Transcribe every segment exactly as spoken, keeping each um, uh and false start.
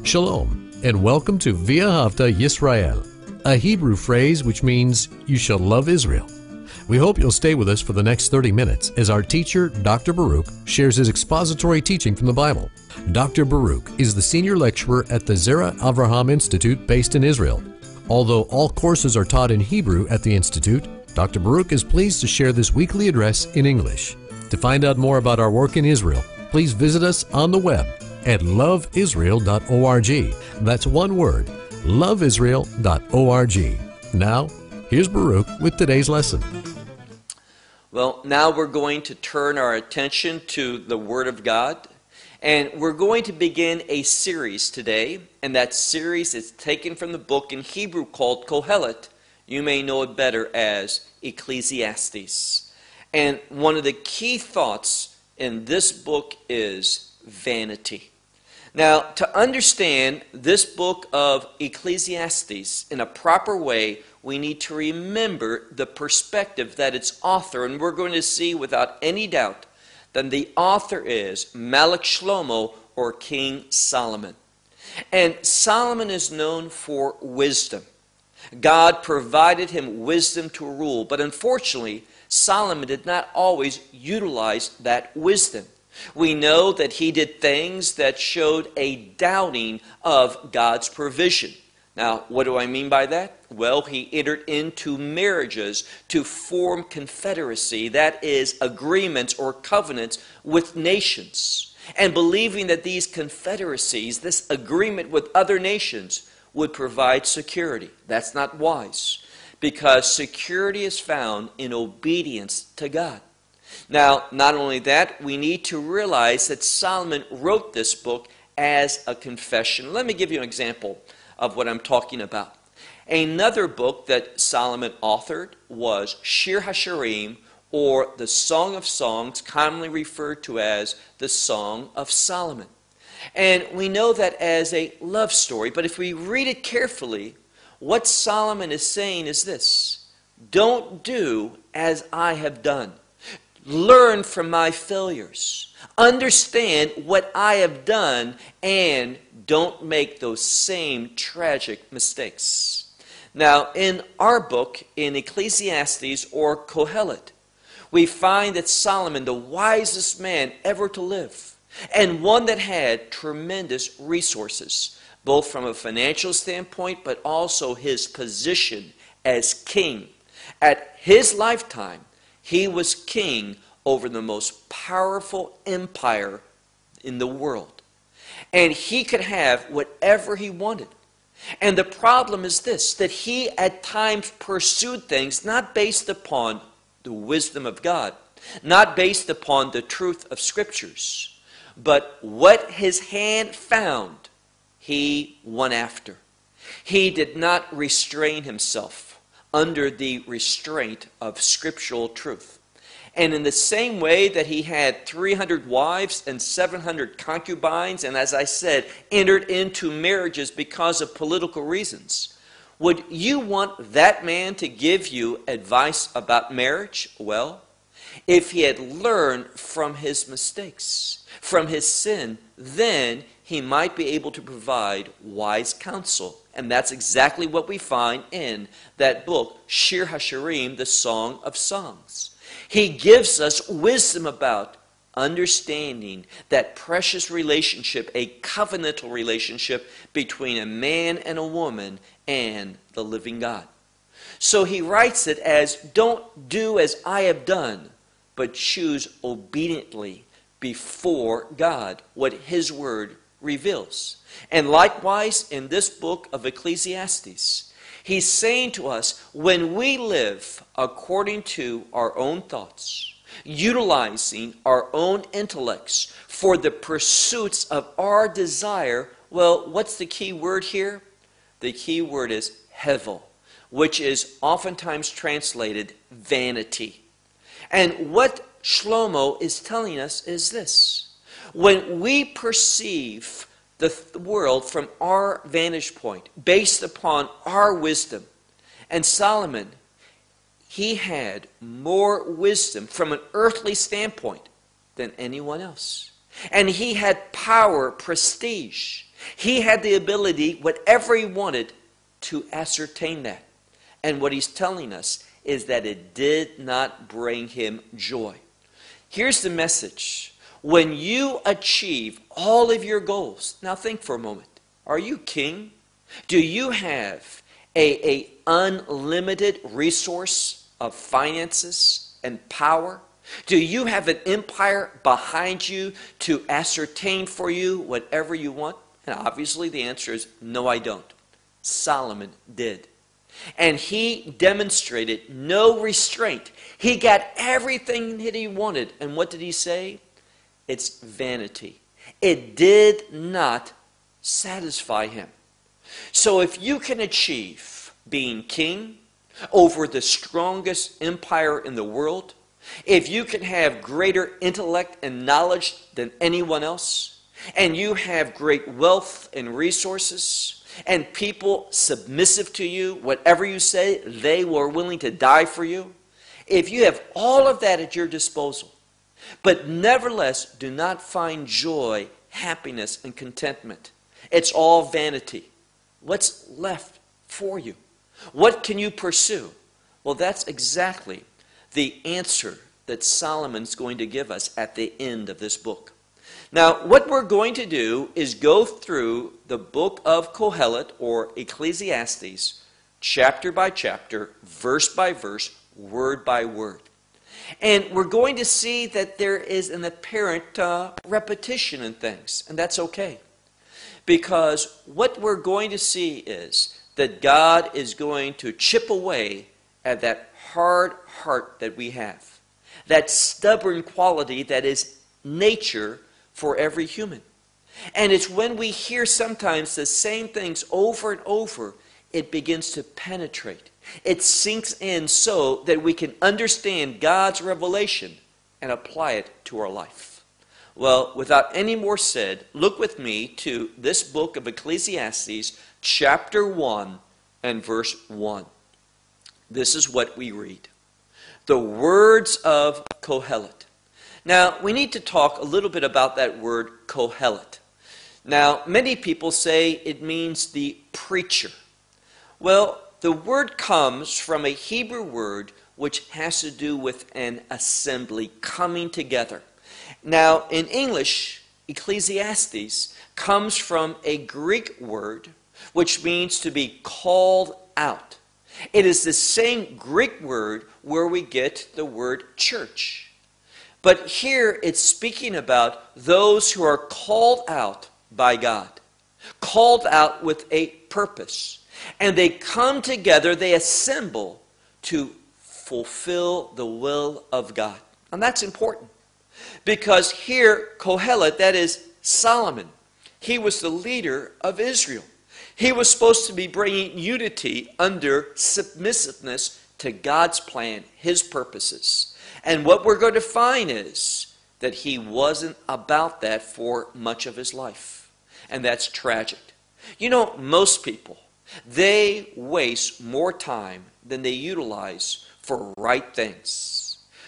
Shalom, and welcome to V'ahavta Yisrael, a Hebrew phrase which means, you shall love Israel. We hope you'll stay with us for the next thirty minutes as our teacher, Doctor Baruch, shares his expository teaching from the Bible. Doctor Baruch is the senior lecturer at the Zera Avraham Institute based in Israel. Although all courses are taught in Hebrew at the Institute, Doctor Baruch is pleased to share this weekly address in English. To find out more about our work in Israel, please visit us on the web at love israel dot org. That's one word, love israel dot org. Now, here's Baruch with today's lesson. Well, now we're going to turn our attention to the Word of God, and we're going to begin a series today, and that series is taken from the book in Hebrew called Kohelet. You may know it better as Ecclesiastes. And one of the key thoughts in this book is vanity. Now, to understand this book of Ecclesiastes in a proper way, we need to remember the perspective that its author, and we're going to see without any doubt, that the author is Melech Shlomo, or King Solomon. And Solomon is known for wisdom. God provided him wisdom to rule, but unfortunately, Solomon did not always utilize that wisdom. We know that he did things that showed a doubting of God's provision. Now, what do I mean by that? Well, he entered into marriages to form confederacy, that is, agreements or covenants with nations, and believing that these confederacies, this agreement with other nations, would provide security. That's not wise, because security is found in obedience to God. Now, not only that, we need to realize that Solomon wrote this book as a confession. Let me give you an example of what I'm talking about. Another book that Solomon authored was Shir HaShirim, or the Song of Songs, commonly referred to as the Song of Solomon. And we know that as a love story, but if we read it carefully, what Solomon is saying is this: don't do as I have done. Learn from my failures. Understand what I have done, and don't make those same tragic mistakes. Now, in our book, in Ecclesiastes, or Kohelet, we find that Solomon, the wisest man ever to live, and one that had tremendous resources, both from a financial standpoint, but also his position as king. At his lifetime, he was king over the most powerful empire in the world. And he could have whatever he wanted. And the problem is this, that he at times pursued things not based upon the wisdom of God, not based upon the truth of Scriptures, but what his hand found, he went after. He did not restrain himself under the restraint of scriptural truth. And in the same way that he had three hundred wives and seven hundred concubines, and as I said, entered into marriages because of political reasons, would you want that man to give you advice about marriage? Well, if he had learned from his mistakes, from his sin, then he might be able to provide wise counsel. And that's exactly what we find in that book, Shir HaShirim, the Song of Songs. He gives us wisdom about understanding that precious relationship, a covenantal relationship between a man and a woman and the living God. So he writes it as, don't do as I have done, but choose obediently before God what his word reveals. And likewise, in this book of Ecclesiastes, he's saying to us, when we live according to our own thoughts, utilizing our own intellects for the pursuits of our desire, well, what's the key word here? The key word is hevel, which is oftentimes translated vanity. And what Shlomo is telling us is this: when we perceive the world from our vantage point, based upon our wisdom, and Solomon, he had more wisdom from an earthly standpoint than anyone else. And he had power, prestige. He had the ability, whatever he wanted, to ascertain that. And what he's telling us is that it did not bring him joy. Here's the message. When you achieve all of your goals, now think for a moment. Are you king? Do you have a, a unlimited resource of finances and power? Do you have an empire behind you to ascertain for you whatever you want? And obviously the answer is no, I don't. Solomon did. And he demonstrated no restraint. He got everything that he wanted. And what did he say? It's vanity. It did not satisfy him. So if you can achieve being king over the strongest empire in the world, if you can have greater intellect and knowledge than anyone else, and you have great wealth and resources, and people submissive to you, whatever you say, they were willing to die for you. If you have all of that at your disposal, but nevertheless do not find joy, happiness, and contentment, it's all vanity. What's left for you? What can you pursue? Well, that's exactly the answer that Solomon's going to give us at the end of this book. Now, what we're going to do is go through the book of Kohelet, or Ecclesiastes, chapter by chapter, verse by verse, word by word. And we're going to see that there is an apparent uh, repetition in things, and that's okay. Because what we're going to see is that God is going to chip away at that hard heart that we have, that stubborn quality that is nature for every human. And it's when we hear sometimes the same things over and over, it begins to penetrate. It sinks in so that we can understand God's revelation and apply it to our life. Well, without any more said, look with me to this book of Ecclesiastes, chapter one and verse one. This is what we read. The words of Kohelet. Now, we need to talk a little bit about that word Kohelet. Now, many people say it means the preacher. Well, the word comes from a Hebrew word which has to do with an assembly coming together. Now, in English, Ecclesiastes comes from a Greek word which means to be called out. It is the same Greek word where we get the word church. But here it's speaking about those who are called out by God, called out with a purpose. And they come together, they assemble to fulfill the will of God. And that's important. Because here, Kohelet, that is Solomon, he was the leader of Israel. He was supposed to be bringing unity under submissiveness to God's plan, his purposes. And what we're going to find is that he wasn't about that for much of his life. And that's tragic. You know, most people, they waste more time than they utilize for right things.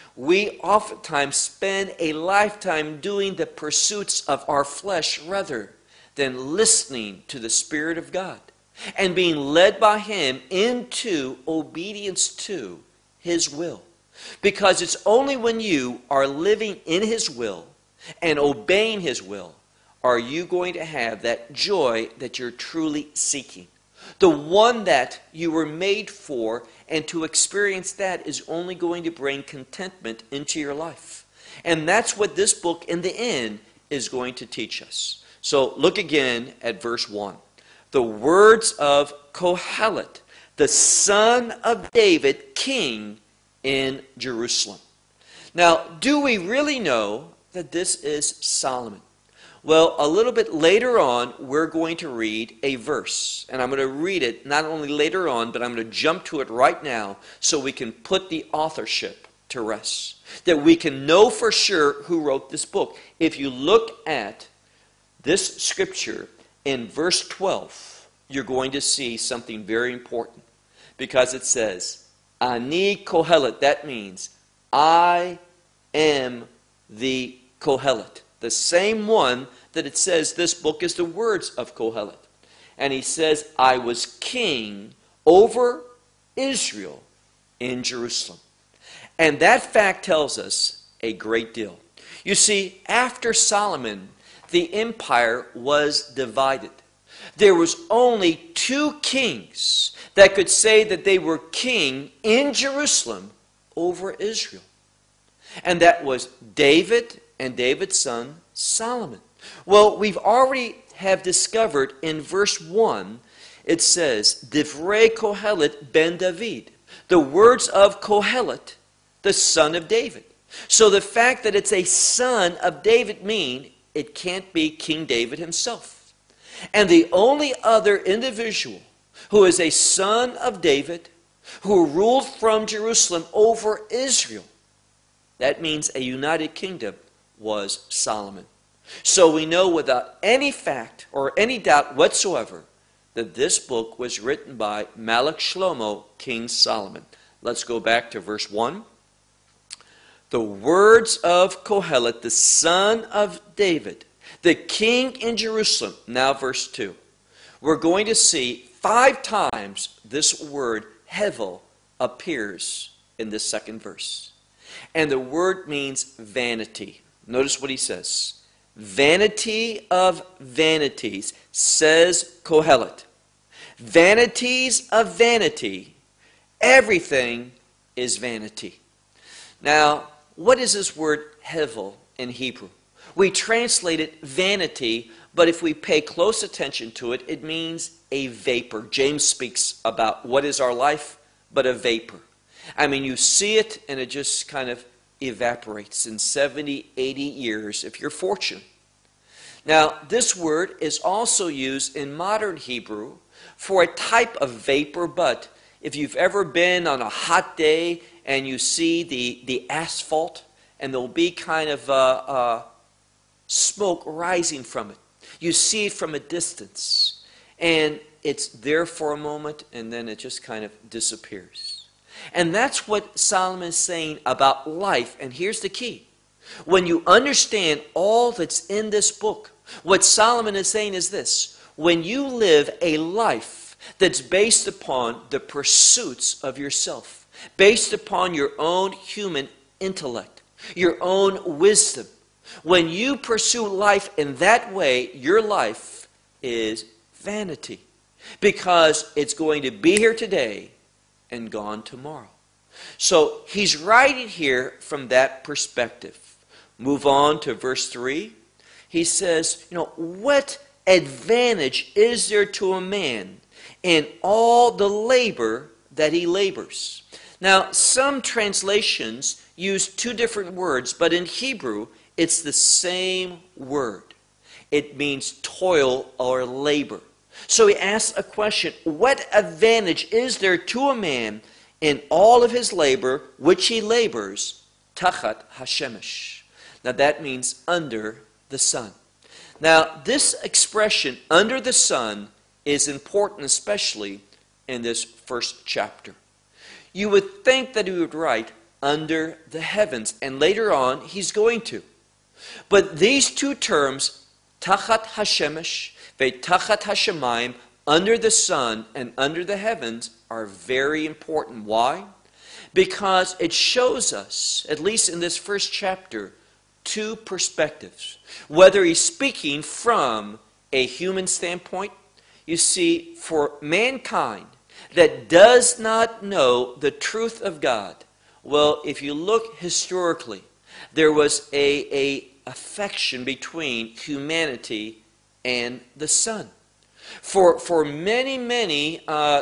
We oftentimes spend a lifetime doing the pursuits of our flesh rather than listening to the Spirit of God and being led by him into obedience to his will. Because it's only when you are living in his will and obeying his will are you going to have that joy that you're truly seeking. The one that you were made for, and to experience that is only going to bring contentment into your life. And that's what this book in the end is going to teach us. So look again at verse one. The words of Kohelet, the son of David, king in Jerusalem. Now, do we really know that this is Solomon? Well, a little bit later on, we're going to read a verse. And I'm going to read it not only later on, but I'm going to jump to it right now so we can put the authorship to rest. That we can know for sure who wrote this book. If you look at this scripture in verse twelve, you're going to see something very important. Because it says, Ani Kohelet. That means, I am the Kohelet. the same one that it says this book is the words of Kohelet. And he says, I was king over Israel in Jerusalem. And that fact tells us a great deal. You see, after Solomon, the empire was divided. There was only two kings that could say that they were king in Jerusalem over Israel. And that was David and David's son Solomon. Well, we've already have discovered in verse one, it says, Divrei Kohelet ben David, the words of Kohelet, the son of David. So the fact that it's a son of David means it can't be King David himself. And the only other individual who is a son of David, who ruled from Jerusalem over Israel, that means a united kingdom, was Solomon. So we know without any fact or any doubt whatsoever that this book was written by Malach Shlomo, King Solomon. Let's go back to verse one. The words of Kohelet, the son of David, the king in Jerusalem. Now verse two. We're going to see five times this word hevel appears in this second verse. And the word means vanity. Notice what he says. Vanity of vanities, says Kohelet. Vanities of vanity, everything is vanity. Now, what is this word hevel in Hebrew? We translate it vanity, but if we pay close attention to it, it means a vapor. James speaks about what is our life but a vapor. I mean, you see it and it just kind of evaporates in seventy, eighty years if you're fortunate. Now, this word is also used in modern Hebrew for a type of vapor, but if you've ever been on a hot day and you see the, the asphalt and there'll be kind of uh, uh, smoke rising from it, you see it from a distance and it's there for a moment and then it just kind of disappears. And that's what Solomon is saying about life. And here's the key. When you understand all that's in this book, what Solomon is saying is this. When you live a life that's based upon the pursuits of yourself, based upon your own human intellect, your own wisdom, when you pursue life in that way, your life is vanity. Because it's going to be here today and gone tomorrow. So he's writing here from that perspective. Move on to verse three. He says, you know, what advantage is there to a man in all the labor that he labors? Now, some translations use two different words, but in Hebrew, it's the same word. It means toil or labor. So he asks a question, what advantage is there to a man in all of his labor, which he labors, tachat hashemesh? Now that means under the sun. Now this expression, under the sun, is important especially in this first chapter. You would think that he would write under the heavens, and later on he's going to. But these two terms, tachat hashemesh, Ve'tachat hashemayim, under the sun and under the heavens, are very important. Why? Because it shows us, at least in this first chapter, two perspectives. Whether he's speaking from a human standpoint, you see, for mankind that does not know the truth of God, well, if you look historically, there was a, a affection between humanity and the sun. For, for many, many uh,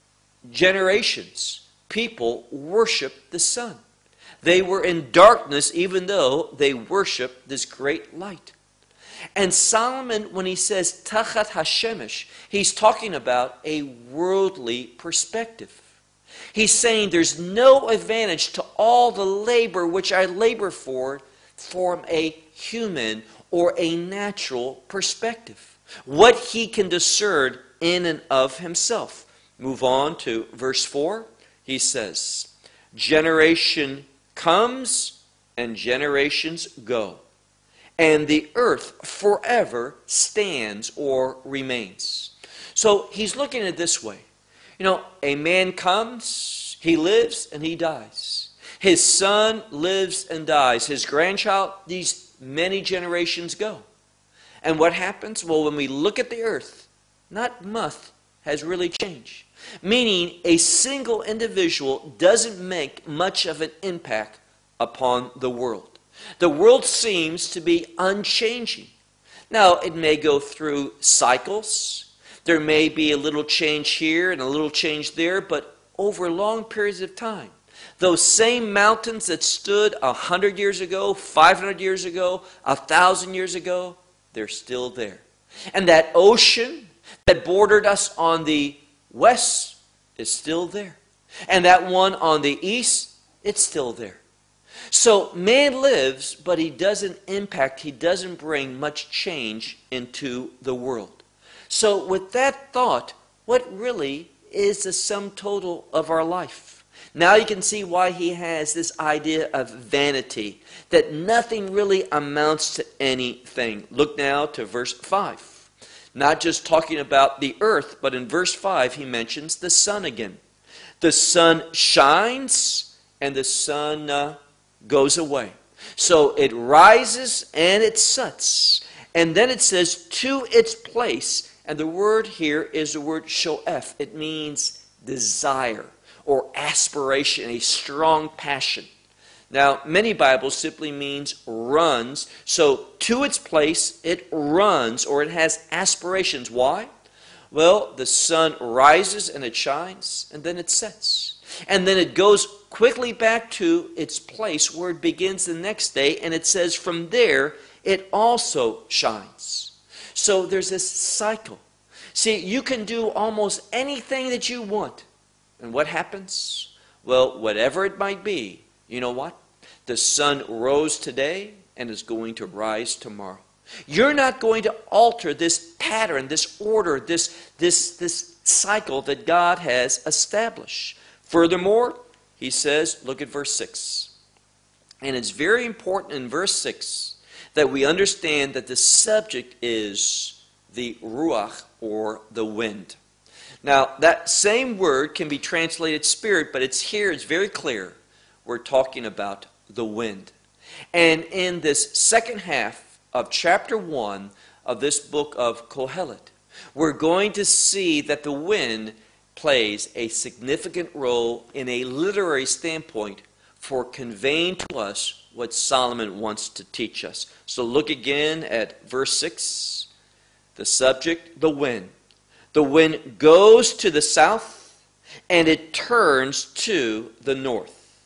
generations, people worshiped the sun. They were in darkness even though they worshiped this great light. And Solomon, when he says tachat hashemesh, he's talking about a worldly perspective. He's saying there's no advantage to all the labor which I labor for from a human or a natural perspective. What he can discern in and of himself. Move on to verse four. He says, generation comes and generations go, and the earth forever stands or remains. So he's looking at it this way. You know, a man comes, he lives, and he dies. His son lives and dies. His grandchild, these many generations go. And what happens? Well, when we look at the earth, not much has really changed. Meaning, a single individual doesn't make much of an impact upon the world. The world seems to be unchanging. Now, it may go through cycles. There may be a little change here and a little change there, but over long periods of time, those same mountains that stood a hundred years ago, five hundred years ago, a thousand years ago, they're still there. And that ocean that bordered us on the west is still there. And that one on the east, it's still there. So man lives, but he doesn't impact, he doesn't bring much change into the world. So with that thought, what really is the sum total of our life? Now you can see why he has this idea of vanity, that nothing really amounts to anything. Look now to verse five. Not just talking about the earth, but in verse five he mentions the sun again. The sun shines and the sun uh, goes away. So it rises and it sets. And then it says, to its place. And the word here is the word shoef. It means desire or aspiration, a strong passion. Now, many Bibles simply means runs. So, to its place, it runs or it has aspirations. Why? Well, the sun rises and it shines, and then it sets. And then it goes quickly back to its place where it begins the next day, and it says from there, it also shines. So there's this cycle. See, you can do almost anything that you want. And what happens? Well, whatever it might be, you know what? The sun rose today and is going to rise tomorrow. You're not going to alter this pattern, this order, this, this, this cycle that God has established. Furthermore, he says, look at verse six. And it's very important in verse six that we understand that the subject is the ruach, or the wind. Now, that same word can be translated spirit, but it's here, it's very clear. We're talking about the wind. And in this second half of chapter one of this book of Kohelet, we're going to see that the wind plays a significant role in a literary standpoint for conveying to us what Solomon wants to teach us. So look again at verse six. The subject, the wind. The wind goes to the south and it turns to the north.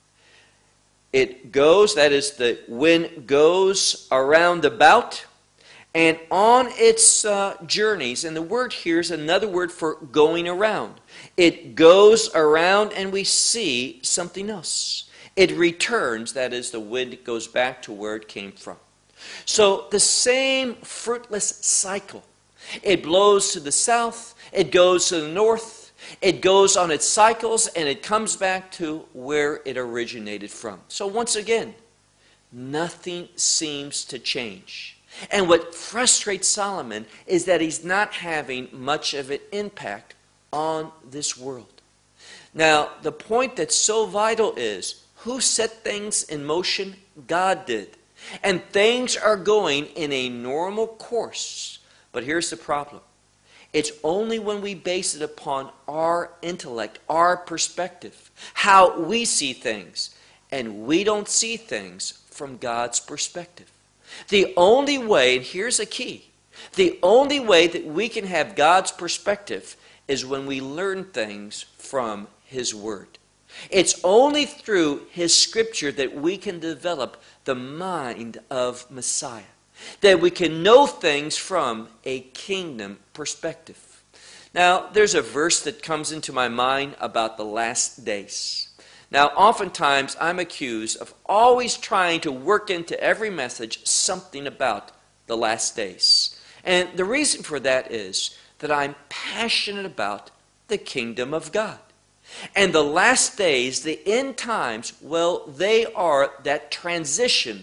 It goes, that is, the wind goes around about, and on its uh, journeys, and the word here is another word for going around. It goes around and we see something else. It returns, that is, the wind goes back to where it came from. So the same fruitless cycle. It blows to the south, it goes to the north, it goes on its cycles, and it comes back to where it originated from. So once again, nothing seems to change. And what frustrates Solomon is that he's not having much of an impact on this world. Now, the point that's so vital is, who set things in motion? God did. And things are going in a normal course. But here's the problem. It's only when we base it upon our intellect, our perspective, how we see things, and we don't see things from God's perspective. The only way, and here's a key, the only way that we can have God's perspective is when we learn things from His Word. It's only through His Scripture that we can develop the mind of Messiah, that we can know things from a kingdom perspective. Now, there's a verse that comes into my mind about the last days. Now, oftentimes I'm accused of always trying to work into every message something about the last days. And the reason for that is that I'm passionate about the kingdom of God. And the last days, the end times, well, they are that transition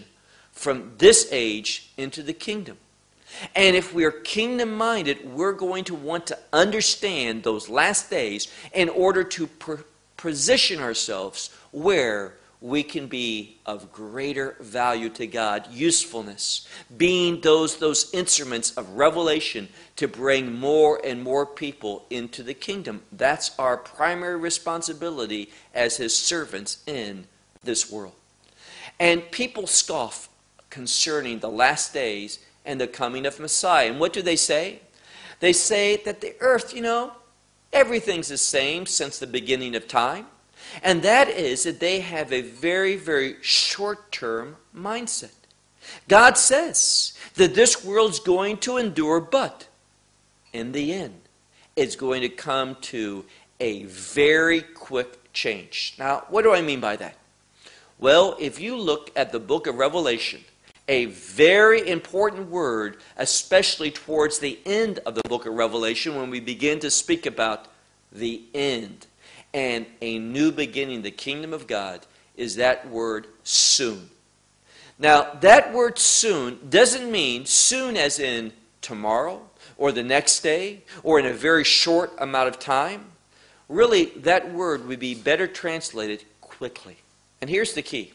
from this age into the kingdom. And if we are kingdom-minded, we're going to want to understand those last days in order to per- position ourselves where we can be of greater value to God, usefulness, being those, those instruments of revelation to bring more and more people into the kingdom. That's our primary responsibility as His servants in this world. And people scoff concerning the last days and the coming of Messiah. And what do they say? They say that the earth, you know, everything's the same since the beginning of time. And that is that they have a very, very short-term mindset. God says that this world's going to endure, but in the end, it's going to come to a very quick change. Now, what do I mean by that? Well, if you look at the book of Revelation, a very important word, especially towards the end of the book of Revelation, when we begin to speak about the end and a new beginning, the kingdom of God, is that word soon. Now, that word soon doesn't mean soon as in tomorrow or the next day or in a very short amount of time. Really, that word would be better translated quickly. And here's the key.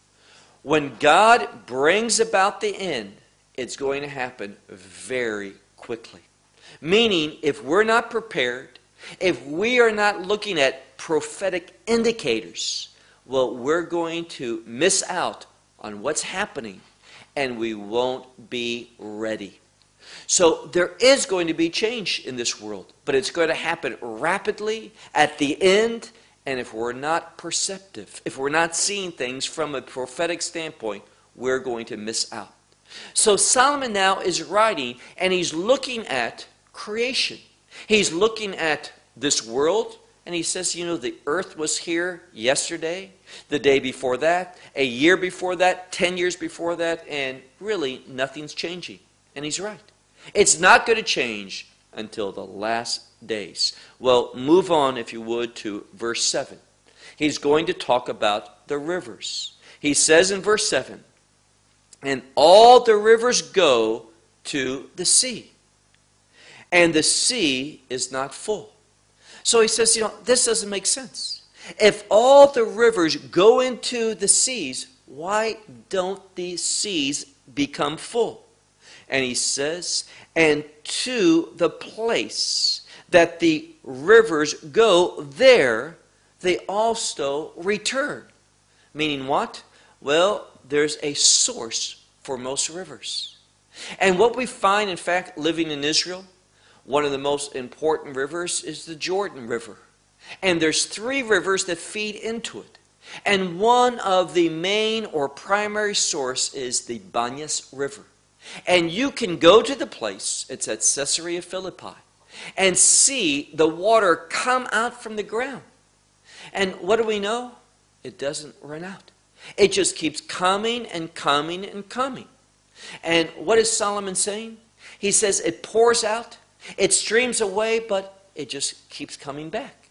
When God brings about the end, it's going to happen very quickly. Meaning, if we're not prepared, if we are not looking at prophetic indicators, well, we're going to miss out on what's happening, and we won't be ready. So there is going to be change in this world, but it's going to happen rapidly at the end. And if we're not perceptive, if we're not seeing things from a prophetic standpoint, we're going to miss out. So Solomon now is writing, and he's looking at creation. He's looking at this world, and he says, you know, the earth was here yesterday, the day before that, a year before that, ten years before that, and really nothing's changing. And he's right. It's not going to change until the last days. Well, move on, if you would, to verse seven. He's going to talk about the rivers. He says in verse seven, and all the rivers go to the sea, and the sea is not full. So he says, you know, this doesn't make sense. If all the rivers go into the seas, why don't these seas become full? And he says, and to the place that the rivers go, there they also return. Meaning what? Well, there's a source for most rivers. And what we find, in fact, living in Israel, one of the most important rivers is the Jordan River. And there's three rivers that feed into it. And one of the main or primary source is the Banyas River. And you can go to the place, it's at Caesarea Philippi, and see the water come out from the ground. And what do we know? It doesn't run out. It just keeps coming and coming and coming. And what is Solomon saying? He says it pours out, it streams away, but it just keeps coming back.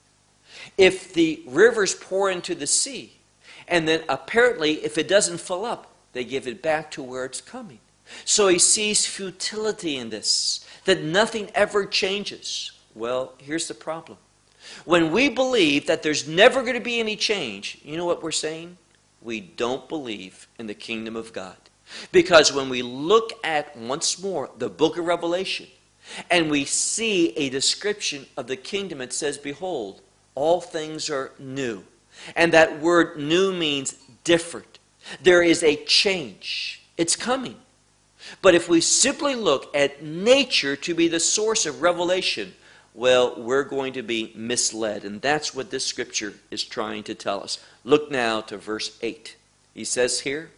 If the rivers pour into the sea, and then apparently if it doesn't fill up, they give it back to where it's coming. So he sees futility in this, that nothing ever changes. Well, here's the problem. When we believe that there's never going to be any change, you know what we're saying? We don't believe in the kingdom of God. Because when we look at, once more, the book of Revelation, and we see a description of the kingdom, it says, behold, all things are new. And that word new means different. There is a change. It's coming. But if we simply look at nature to be the source of revelation, well, we're going to be misled. And that's what this scripture is trying to tell us. Look now to verse eight. He says here,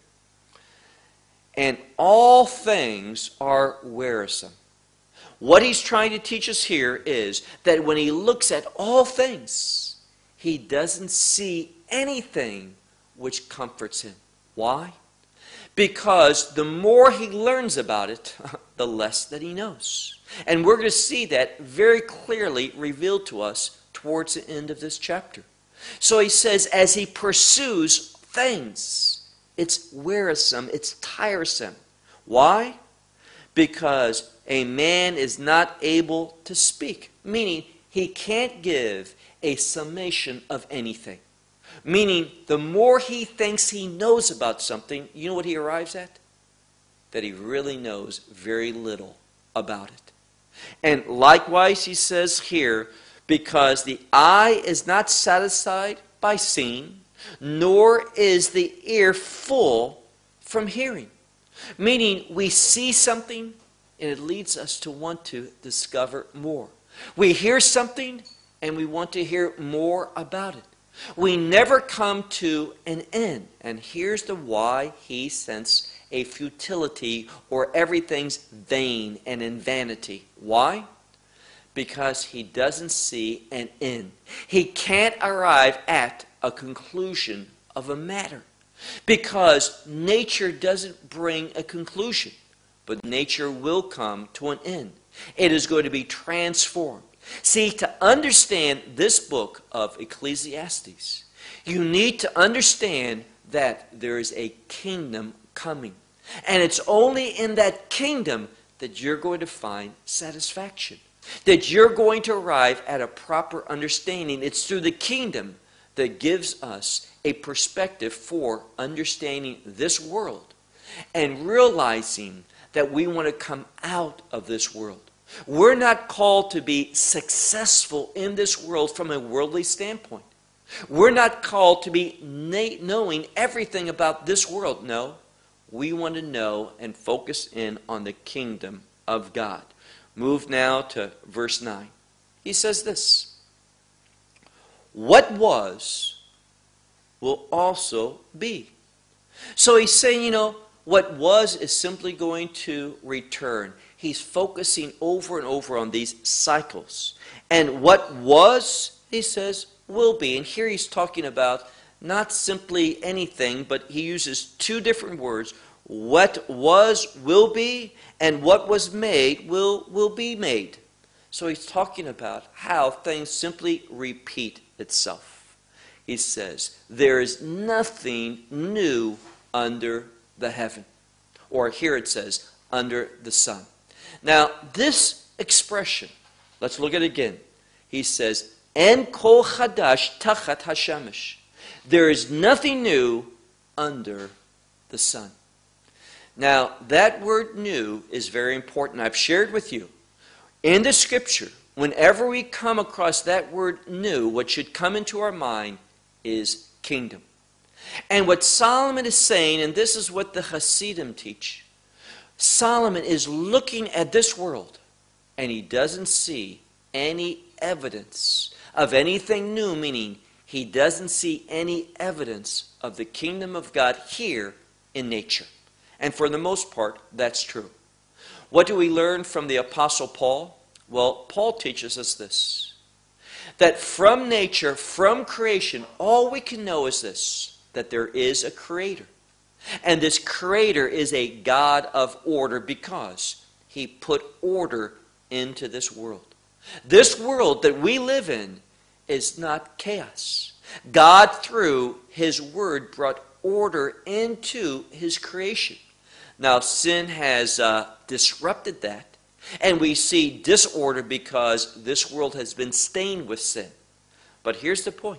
and all things are wearisome. What he's trying to teach us here is that when he looks at all things, he doesn't see anything which comforts him. Why? Because the more he learns about it, the less that he knows. And we're going to see that very clearly revealed to us towards the end of this chapter. So he says, as he pursues things, It's wearisome. It's tiresome. Why? Because a man is not able to speak, meaning he can't give a summation of anything. Meaning, the more he thinks he knows about something, you know what he arrives at? That he really knows very little about it. And likewise, he says here, because the eye is not satisfied by seeing, nor is the ear full from hearing. Meaning, we see something, and it leads us to want to discover more. We hear something, and we want to hear more about it. We never come to an end. And here's the why he sensed a futility, or everything's vain and in vanity. Why? Because he doesn't see an end. He can't arrive at a conclusion of a matter. Because nature doesn't bring a conclusion, but nature will come to an end. It is going to be transformed. See, to understand this book of Ecclesiastes, you need to understand that there is a kingdom coming. And it's only in that kingdom that you're going to find satisfaction, that you're going to arrive at a proper understanding. It's through the kingdom that gives us a perspective for understanding this world and realizing that we want to come out of this world. We're not called to be successful in this world from a worldly standpoint. We're not called to be na- knowing everything about this world. No, we want to know and focus in on the kingdom of God. Move now to verse nine. He says this: what was will also be. So he's saying, you know, what was is simply going to return. He's focusing over and over on these cycles. And what was, he says, will be. And here he's talking about not simply anything, but he uses two different words. What was will be, and what was made will, will be made. So he's talking about how things simply repeat itself. He says, there is nothing new under the heaven. Or here it says, under the sun. Now, this expression, let's look at it again. He says, En kol chadash tachat hashemesh. There is nothing new under the sun. Now, that word new is very important. I've shared with you. In the scripture, whenever we come across that word new, what should come into our mind is kingdom. And what Solomon is saying, and this is what the Hasidim teach, Solomon is looking at this world, and he doesn't see any evidence of anything new, meaning he doesn't see any evidence of the kingdom of God here in nature. And for the most part, that's true. What do we learn from the Apostle Paul? Well, Paul teaches us this, that from nature, from creation, all we can know is this, that there is a creator. And this creator is a God of order because he put order into this world. This world that we live in is not chaos. God, through his word, brought order into his creation. Now, sin has uh, disrupted that, and we see disorder because this world has been stained with sin. But here's the point.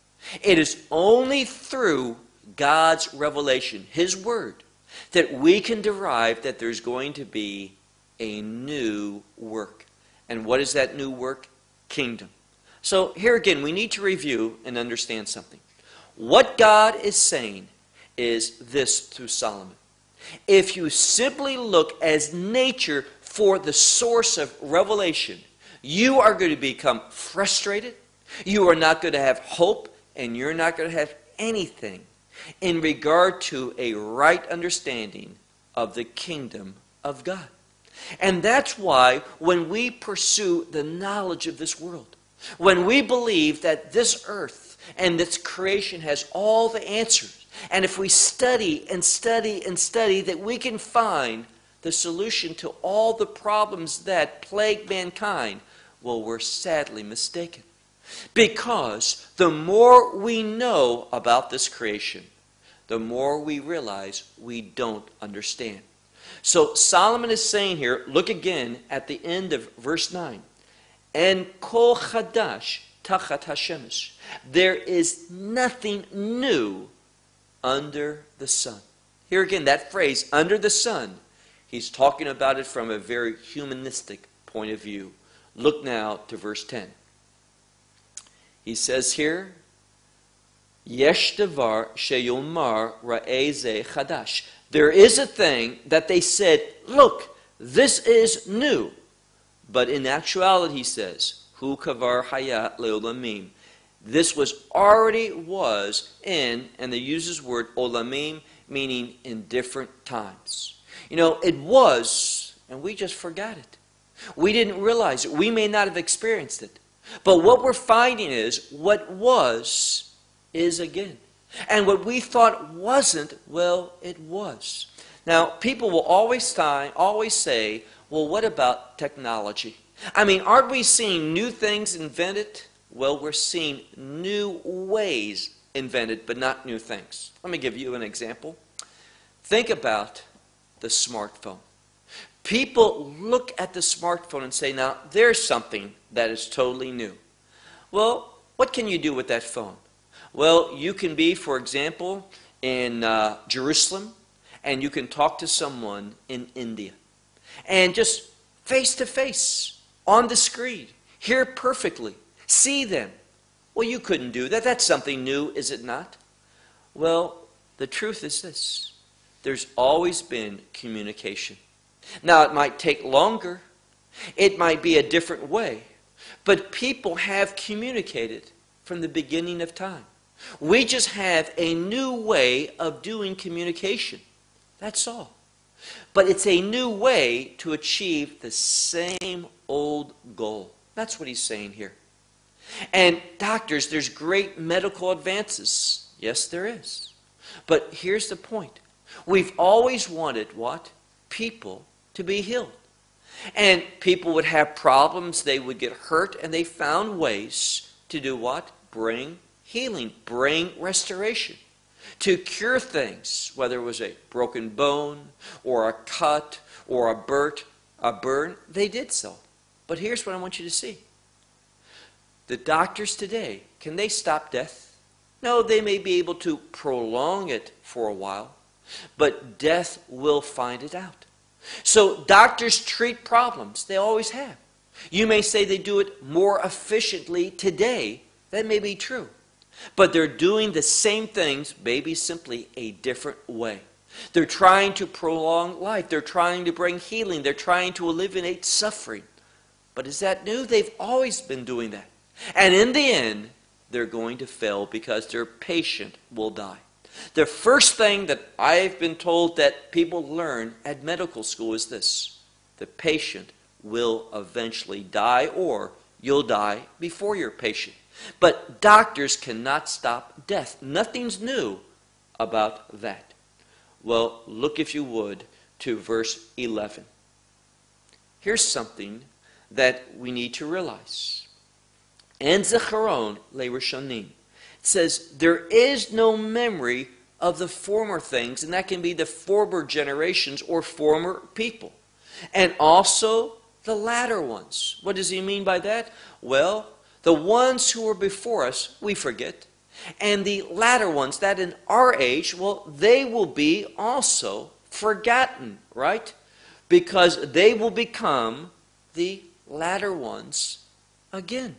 It is only through God's revelation, his word, that we can derive that there's going to be a new work. And what is that new work? Kingdom. So here again, we need to review and understand something. What God is saying is this through Solomon. If you simply look as nature for the source of revelation, you are going to become frustrated, you are not going to have hope, and you're not going to have anything in regard to a right understanding of the kingdom of God. And that's why when we pursue the knowledge of this world, when we believe that this earth and this creation has all the answers, and if we study and study and study, that we can find the solution to all the problems that plague mankind, well, we're sadly mistaken. Because the more we know about this creation, the more we realize we don't understand. So Solomon is saying here, look again at the end of verse nine. En kol chadash tachat hashemesh. There is nothing new under the sun. Here again, that phrase, under the sun, he's talking about it from a very humanistic point of view. Look now to verse ten. He says here, Yesh davar sheyomar ra'eh ze chadash. There is a thing that they said, look, this is new. But in actuality, he says, Hu kavar hayat leolamim. This was already was in, and they use this word olamim, meaning in different times. You know, it was, and we just forgot it. We didn't realize it. We may not have experienced it. But what we're finding is what was is again. And what we thought wasn't, well, it was. Now, people will always, th- always say, well, what about technology? I mean, aren't we seeing new things invented? Well, we're seeing new ways invented, but not new things. Let me give you an example. Think about the smartphone. People look at the smartphone and say, now, there's something that is totally new. Well, what can you do with that phone? Well, you can be, for example, in uh, Jerusalem, and you can talk to someone in India. And just face to face, on the screen, hear perfectly, see them. Well, you couldn't do that. That's something new, is it not? Well, the truth is this. There's always been communication. Now, it might take longer. It might be a different way. But people have communicated from the beginning of time. We just have a new way of doing communication. That's all. But it's a new way to achieve the same old goal. That's what he's saying here. And doctors, there's great medical advances. Yes, there is. But here's the point. We've always wanted what? People to be healed. And people would have problems, they would get hurt, and they found ways to do what? Bring healing, bring restoration, to cure things, whether it was a broken bone or a cut or a burn, a burn, they did so. But here's what I want you to see. The doctors today, can they stop death? No, they may be able to prolong it for a while, but death will find it out. So doctors treat problems. They always have. You may say they do it more efficiently today. That may be true. But they're doing the same things, maybe simply a different way. They're trying to prolong life. They're trying to bring healing. They're trying to eliminate suffering. But is that new? They've always been doing that. And in the end, they're going to fail because their patient will die. The first thing that I've been told that people learn at medical school is this. The patient will eventually die, or you'll die before your patient. But doctors cannot stop death. Nothing's new about that. Well, look, if you would, to verse eleven. Here's something that we need to realize. And zecharon le'rishonim. It says, there is no memory of the former things, and that can be the former generations or former people. And also the latter ones. What does he mean by that? Well, the ones who were before us, we forget. And the latter ones, that in our age, well, they will be also forgotten, right? Because they will become the latter ones again.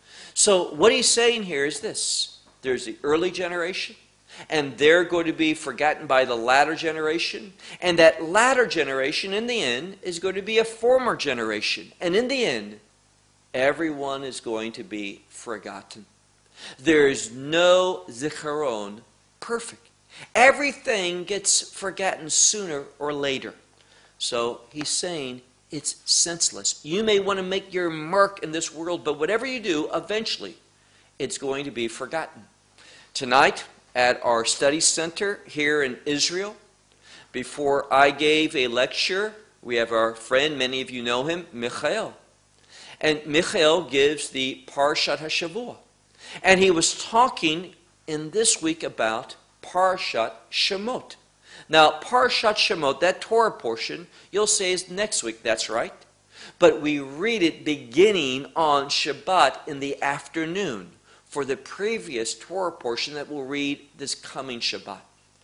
So what he's saying here is this. There's the early generation, and they're going to be forgotten by the latter generation. And that latter generation, in the end, is going to be a former generation. And in the end, everyone is going to be forgotten. There is no zicharon perfect. Everything gets forgotten sooner or later. So he's saying it's senseless. You may want to make your mark in this world, but whatever you do, eventually it's going to be forgotten. Tonight at our study center here in Israel, before I gave a lecture, we have our friend, many of you know him, Michael. And Michael gives the Parshat HaShavua. And he was talking in this week about Parshat Shemot. Now, Parshat Shemot, that Torah portion, you'll say is next week. That's right. But we read it beginning on Shabbat in the afternoon for the previous Torah portion that we'll read this coming Shabbat.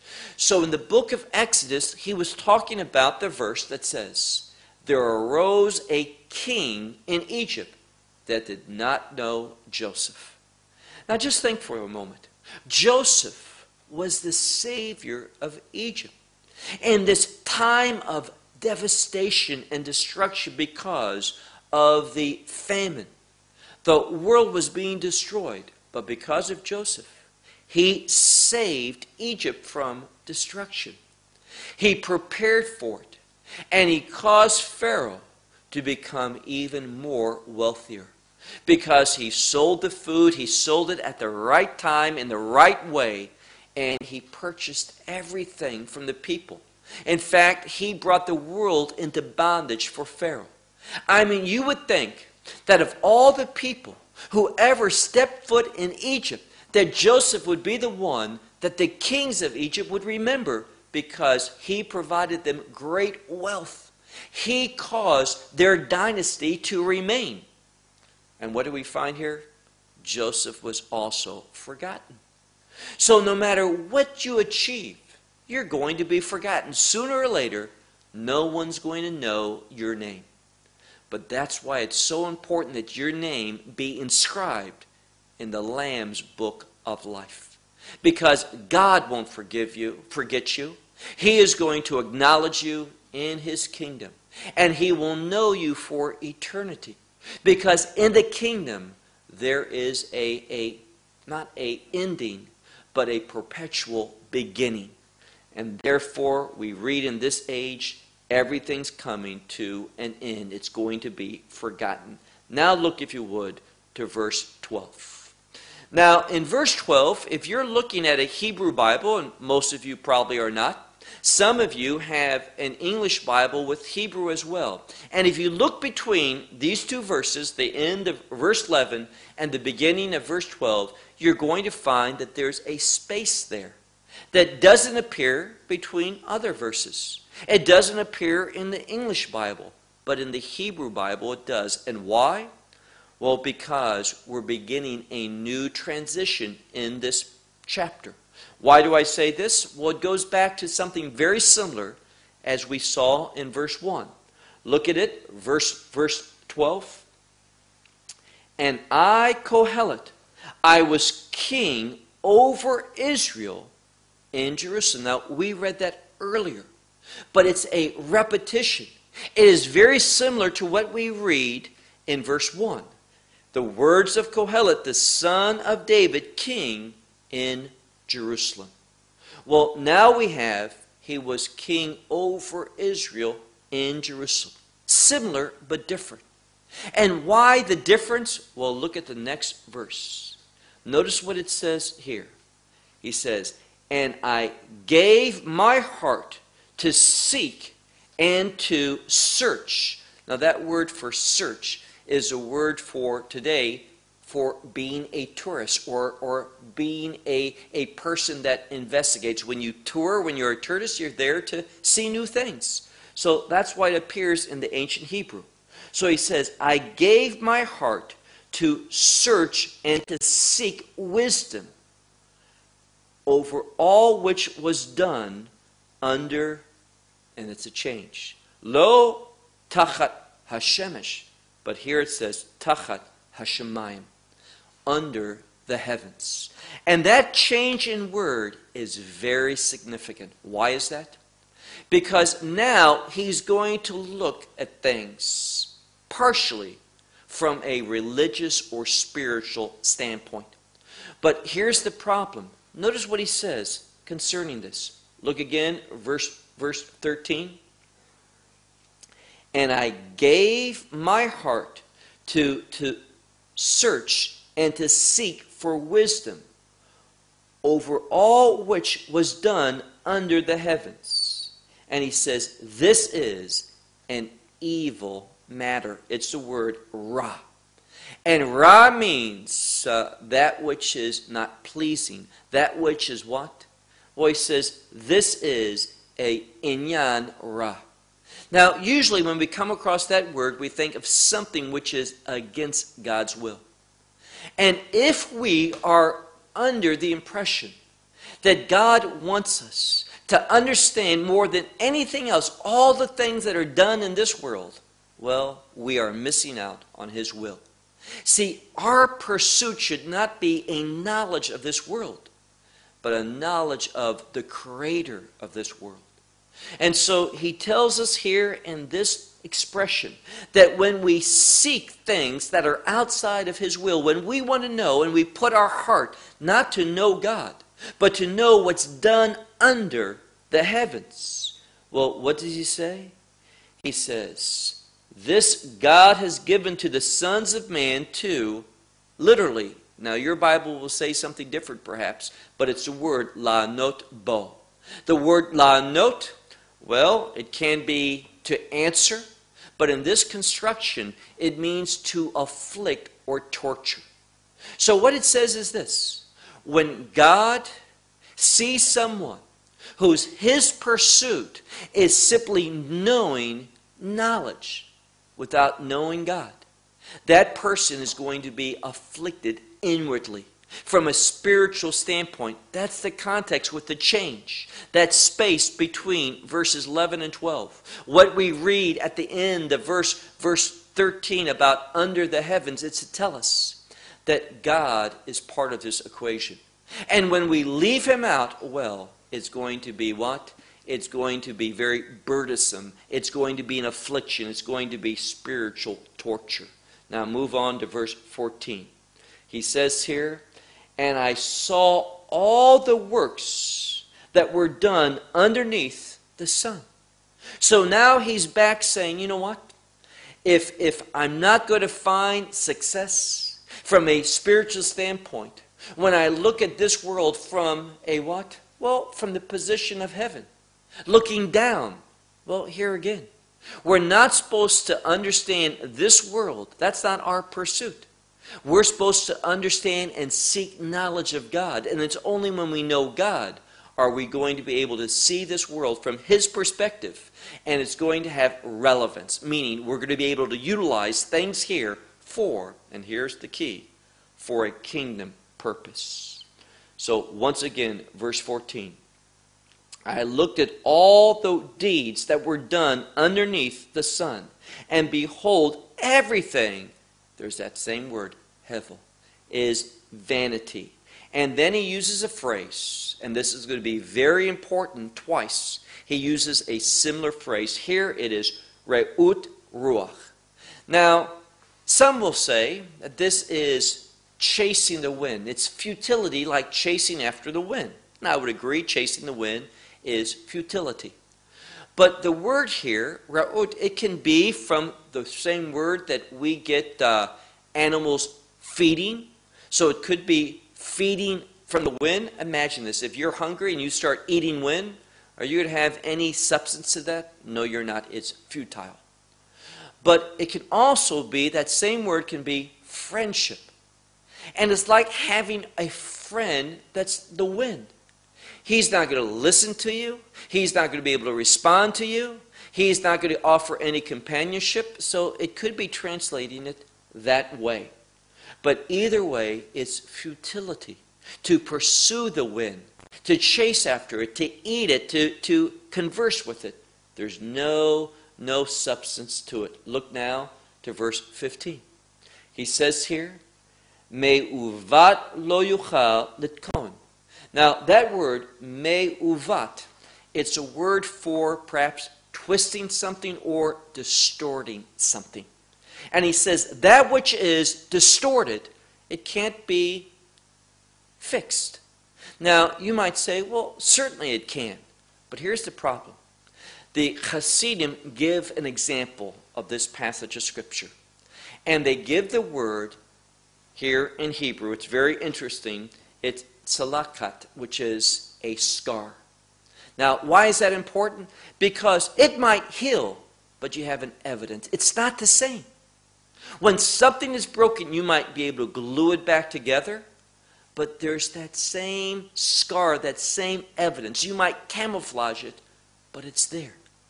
So in the book of Exodus, he was talking about the verse that says, there arose a king in Egypt that did not know Joseph. Now just think for a moment. Joseph was the savior of Egypt. In this time of devastation and destruction because of the famine, the world was being destroyed. But because of Joseph, he saved Egypt from destruction. He prepared for it. And he caused Pharaoh to become even more wealthier. Because he sold the food, he sold it at the right time, in the right way, and he purchased everything from the people. In fact, he brought the world into bondage for Pharaoh. I mean, you would think that of all the people who ever stepped foot in Egypt, that Joseph would be the one that the kings of Egypt would remember because he provided them great wealth. He caused their dynasty to remain. And what do we find here? Joseph was also forgotten. So no matter what you achieve, you're going to be forgotten. Sooner or later, no one's going to know your name. But that's why it's so important that your name be inscribed in the Lamb's book of life. Because God won't forgive you, forget you. He is going to acknowledge you in His kingdom. And He will know you for eternity. Because in the kingdom, there is a, a not a ending, but a perpetual beginning. And therefore, we read in this age, everything's coming to an end. It's going to be forgotten. Now look, if you would, to verse twelve. Now, in verse twelve, if you're looking at a Hebrew Bible, and most of you probably are not, some of you have an English Bible with Hebrew as well. And if you look between these two verses, the end of verse eleven and the beginning of verse twelve, you're going to find that there's a space there that doesn't appear between other verses. It doesn't appear in the English Bible, but in the Hebrew Bible it does. And why? Well, because we're beginning a new transition in this chapter. Why do I say this? Well, it goes back to something very similar as we saw in verse one. Look at it, verse, verse twelve. And I, Kohelet, I was king over Israel in Jerusalem. Now, we read that earlier, but it's a repetition. It is very similar to what we read in verse one. The words of Kohelet, the son of David, king in Jerusalem. Well, now we have, he was king over Israel in Jerusalem. Similar, but different. And why the difference? Well, look at the next verse. Notice what it says here. He says, and I gave my heart to seek and to search. Now that word for search is a word for today for being a tourist or, or being a, a person that investigates. When you tour, when you're a tourist, you're there to see new things. So that's why it appears in the ancient Hebrew. So he says, I gave my heart to search and to seek wisdom over all which was done under, and it's a change, lo tachat hashemesh, but here it says tachat hashemayim, under the heavens. And that change in word is very significant. Why is that? Because now he's going to look at things partially from a religious or spiritual standpoint. But here's the problem. Notice what he says concerning this. Look again, verse, verse thirteen. And I gave my heart to, to search and to seek for wisdom over all which was done under the heavens. And he says, this is an evil matter. It's the word ra. And ra means uh, that which is not pleasing. That which is what? Well, he says, this is a inyan ra. Now, usually when we come across that word, we think of something which is against God's will. And if we are under the impression that God wants us to understand more than anything else all the things that are done in this world, well, we are missing out on His will. See, our pursuit should not be a knowledge of this world, but a knowledge of the Creator of this world. And so he tells us here in this expression that when we seek things that are outside of His will, when we want to know and we put our heart not to know God, but to know what's done under the heavens. Well, what does he say? He says, this God has given to the sons of man to, literally, now your Bible will say something different perhaps, but it's the word la'anot bo. The word la'anot, well, it can be to answer, but in this construction, it means to afflict or torture. So what it says is this: when God sees someone whose his pursuit is simply knowing knowledge without knowing God, that person is going to be afflicted inwardly. From a spiritual standpoint, that's the context with the change. That space between verses eleven and twelve. What we read at the end of verse, verse thirteen about under the heavens, it's to tell us that God is part of this equation. And when we leave Him out, well, it's going to be what? It's going to be very burdensome. It's going to be an affliction. It's going to be spiritual torture. Now move on to verse fourteen. He says here, and I saw all the works that were done underneath the sun. So now he's back saying, you know what? If, if I'm not going to find success from a spiritual standpoint, when I look at this world from a what? Well, from the position of heaven. Looking down. Well, here again. We're not supposed to understand this world. That's not our pursuit. We're supposed to understand and seek knowledge of God. And it's only when we know God are we going to be able to see this world from His perspective. And it's going to have relevance. Meaning we're going to be able to utilize things here for, and here's the key, for a kingdom purpose. So once again, verse fourteen. I looked at all the deeds that were done underneath the sun. And behold, everything, there's that same word, hevel, is vanity. And then he uses a phrase, and this is going to be very important twice. He uses a similar phrase. Here it is, re'ut ruach. Now, some will say that this is chasing the wind. It's futility like chasing after the wind. And I would agree, chasing the wind is futility. But the word here, ra'ut, it can be from the same word that we get uh, animals feeding. So it could be feeding from the wind. Imagine this. If you're hungry and you start eating wind, are you going to have any substance to that? No, you're not. It's futile. But it can also be, that same word can be friendship. And it's like having a friend that's the wind. He's not going to listen to you. He's not going to be able to respond to you. He's not going to offer any companionship. So it could be translating it that way. But either way, it's futility to pursue the wind, to chase after it, to eat it, to, to converse with it. There's no, no substance to it. Look now to verse fifteen. He says here, Me'uvat lo yuchal litkon. Now, that word, me'uvat, it's a word for perhaps twisting something or distorting something. And he says that which is distorted, it can't be fixed. Now, you might say, well, certainly it can. But here's the problem. The Hasidim give an example of this passage of Scripture. And they give the word here in Hebrew. It's very interesting. It's tzalakat, which is a scar. Now, why is that important? Because it might heal, but you have an evidence. It's not the same. When something is broken, you might be able to glue it back together, but there's that same scar, that same evidence. You might camouflage it, but it's there.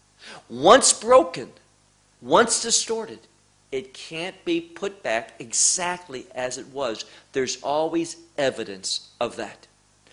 Once broken, once distorted, it can't be put back exactly as it was. There's always evidence of that.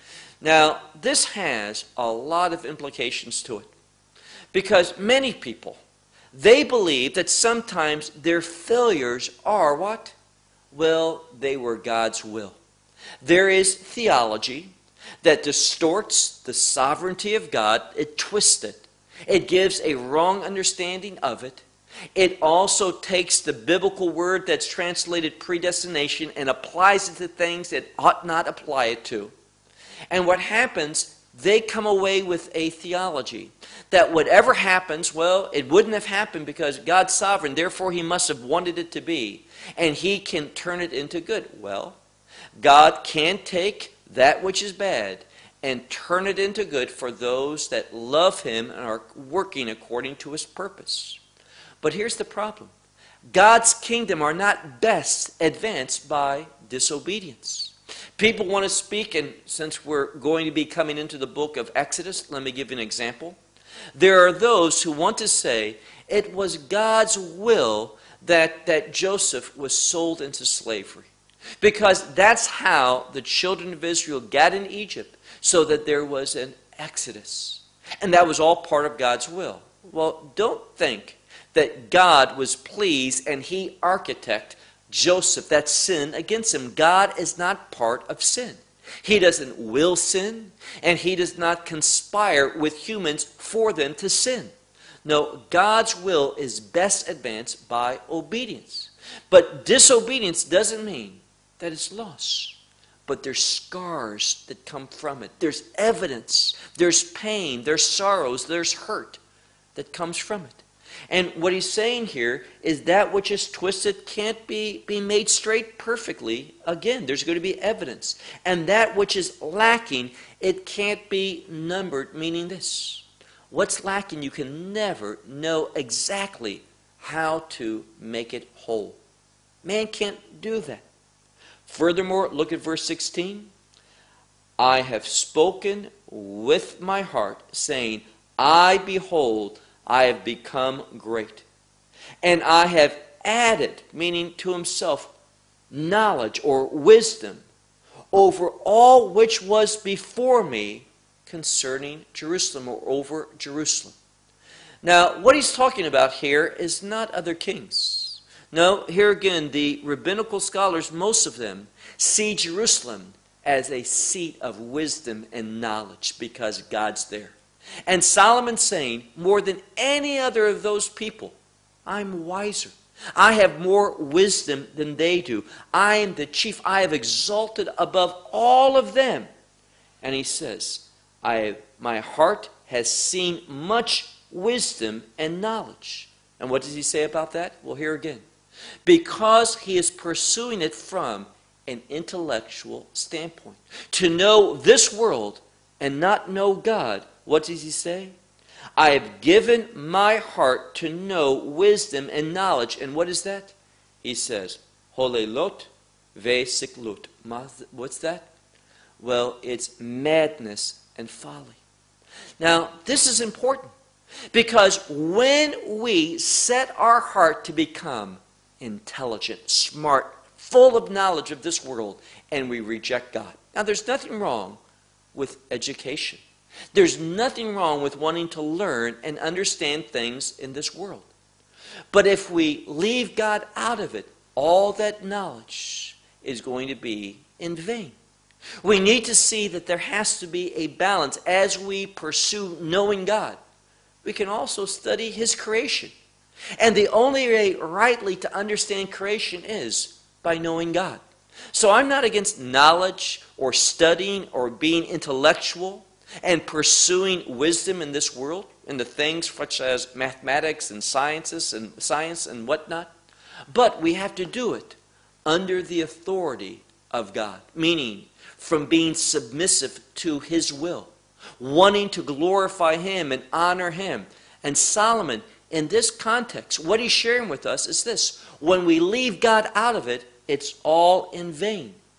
Now, this has a lot of implications to it, because many people, they believe that sometimes their failures are what? Well, they were God's will. There is theology that distorts the sovereignty of God. It twists it. It gives a wrong understanding of it. It also takes the biblical word that's translated predestination and applies it to things it ought not apply it to. And what happens, they come away with a theology that whatever happens, well, it wouldn't have happened because God's sovereign, therefore He must have wanted it to be, and He can turn it into good. Well, God can take that which is bad and turn it into good for those that love Him and are working according to His purpose. But here's the problem. God's kingdom are not best advanced by disobedience. People want to speak, and since we're going to be coming into the book of Exodus, let me give you an example. There are those who want to say it was God's will that, that Joseph was sold into slavery, because that's how the children of Israel got in Egypt, so that there was an exodus. And that was all part of God's will. Well, don't think that God was pleased and He architected Joseph, that sin against him. God is not part of sin. He doesn't will sin, and He does not conspire with humans for them to sin. No, God's will is best advanced by obedience. But disobedience doesn't mean that it's lost. But there's scars that come from it. There's evidence. There's pain. There's sorrows. There's hurt that comes from it. And what he's saying here is that which is twisted can't be, be made straight perfectly. Again, there's going to be evidence. And that which is lacking, it can't be numbered, meaning this. What's lacking, you can never know exactly how to make it whole. Man can't do that. Furthermore, look at verse sixteen. I have spoken with my heart, saying, I behold, I have become great. And I have added, meaning to himself, knowledge or wisdom over all which was before me concerning Jerusalem, or over Jerusalem. Now, what he's talking about here is not other kings. No, here again, the rabbinical scholars, most of them, see Jerusalem as a seat of wisdom and knowledge because God's there. And Solomon's saying, more than any other of those people, I'm wiser. I have more wisdom than they do. I am the chief. I have exalted above all of them. And he says, I have, my heart has seen much wisdom and knowledge. And what does he say about that? Well, here again. Because he is pursuing it from an intellectual standpoint. To know this world and not know God, what does he say? I have given my heart to know wisdom and knowledge. And what is that? He says, Holelot vesiklut. What's that? Well, it's madness and folly. Now, this is important because when we set our heart to become intelligent, smart, full of knowledge of this world, and we reject God. Now, there's nothing wrong with education. There's nothing wrong with wanting to learn and understand things in this world. But if we leave God out of it, all that knowledge is going to be in vain. We need to see that there has to be a balance as we pursue knowing God. We can also study His creation. And the only way rightly to understand creation is by knowing God. So I'm not against knowledge or studying or being intellectual and pursuing wisdom in this world, in the things such as mathematics and sciences and science and whatnot. But we have to do it under the authority of God, meaning from being submissive to His will, wanting to glorify Him and honor Him. And Solomon, in this context, what he's sharing with us is this. When we leave God out of it, it's all in vain.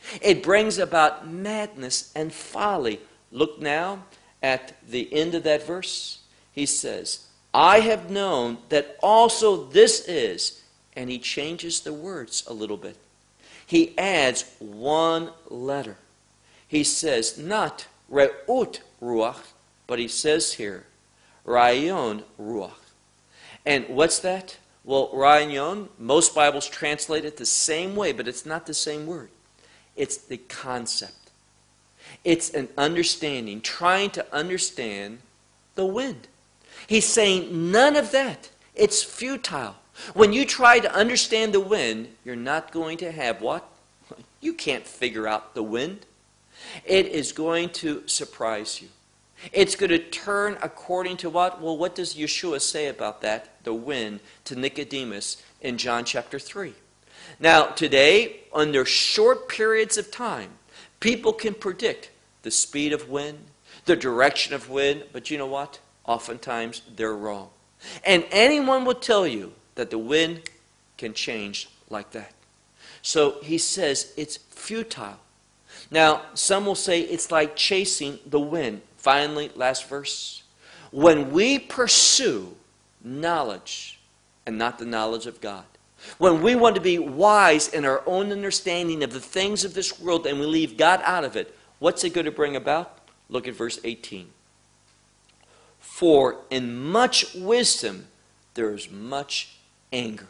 It brings about madness and folly. Look now at the end of that verse. He says, I have known that also this is, and he changes the words a little bit. He adds one letter. He says not re'ut ruach, but he says here, rayon ruach. And what's that? Well, rayon, most Bibles translate it the same way, but it's not the same word. It's the concept. It's an understanding, trying to understand the wind. He's saying none of that. It's futile. When you try to understand the wind, you're not going to have what? You can't figure out the wind. It is going to surprise you. It's going to turn according to what? Well, what does Yeshua say about that, the wind, to Nicodemus in John chapter three? Now, today, under short periods of time, people can predict the speed of wind, the direction of wind, but you know what? Oftentimes, they're wrong. And anyone will tell you that the wind can change like that. So he says it's futile. Now, some will say it's like chasing the wind. Finally, last verse. When we pursue knowledge and not the knowledge of God, when we want to be wise in our own understanding of the things of this world and we leave God out of it, what's it going to bring about? Look at verse eighteen. For in much wisdom there is much anger.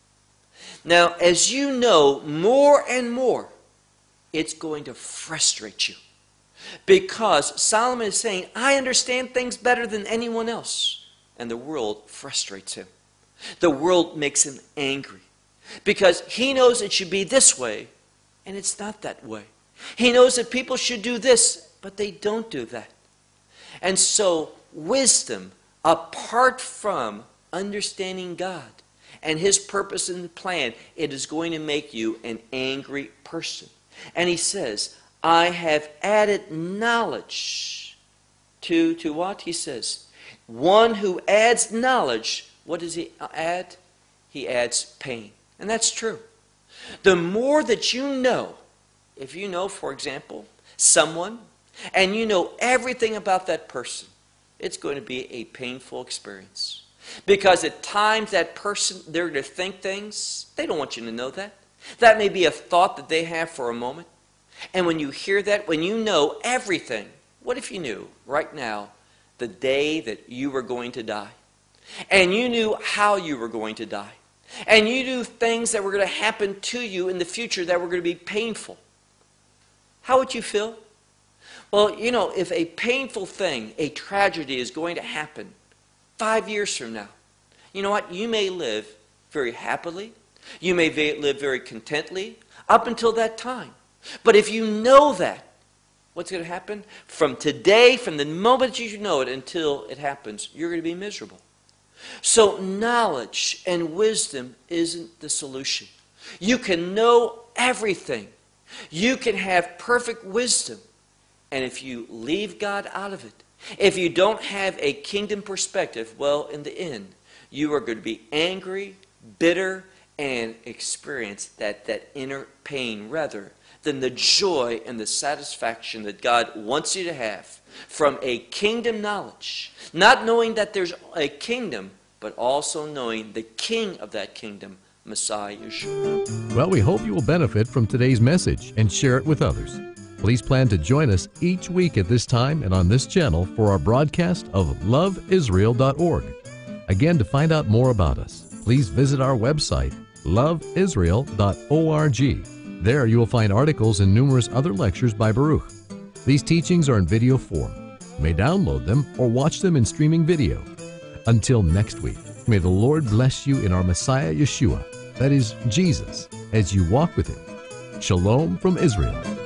Now, as you know more and more, it's going to frustrate you. Because Solomon is saying, I understand things better than anyone else. And the world frustrates him. The world makes him angry. Because he knows it should be this way, and it's not that way. He knows that people should do this, but they don't do that. And so, wisdom, apart from understanding God and His purpose and plan, it is going to make you an angry person. And he says, I have added knowledge to, to what? He says, one who adds knowledge, what does he add? He adds pain. And that's true. The more that you know, if you know, for example, someone, and you know everything about that person, it's going to be a painful experience. Because at times that person, they're going to think things, they don't want you to know that. That may be a thought that they have for a moment. And when you hear that, when you know everything, what if you knew right now the day that you were going to die? And you knew how you were going to die. And you knew things that were going to happen to you in the future that were going to be painful. How would you feel? Well, you know, if a painful thing, a tragedy is going to happen five years from now, you know what? You may live very happily. You may live very contently up until that time. But if you know that, what's going to happen? From today, from the moment you know it until it happens, you're going to be miserable. So knowledge and wisdom isn't the solution. You can know everything. You can have perfect wisdom. And if you leave God out of it, if you don't have a kingdom perspective, well, in the end, you are going to be angry, bitter, and experience that, that inner pain rather than the joy and the satisfaction that God wants you to have from a kingdom knowledge. Not knowing that there's a kingdom, but also knowing the king of that kingdom, Messiah Yeshua. Well, we hope you will benefit from today's message and share it with others. Please plan to join us each week at this time and on this channel for our broadcast of love israel dot org. Again, to find out more about us, please visit our website, love israel dot org. There you will find articles and numerous other lectures by Baruch. These teachings are in video form. You may download them or watch them in streaming video. Until next week, may the Lord bless you in our Messiah Yeshua, that is Jesus, as you walk with Him. Shalom from Israel.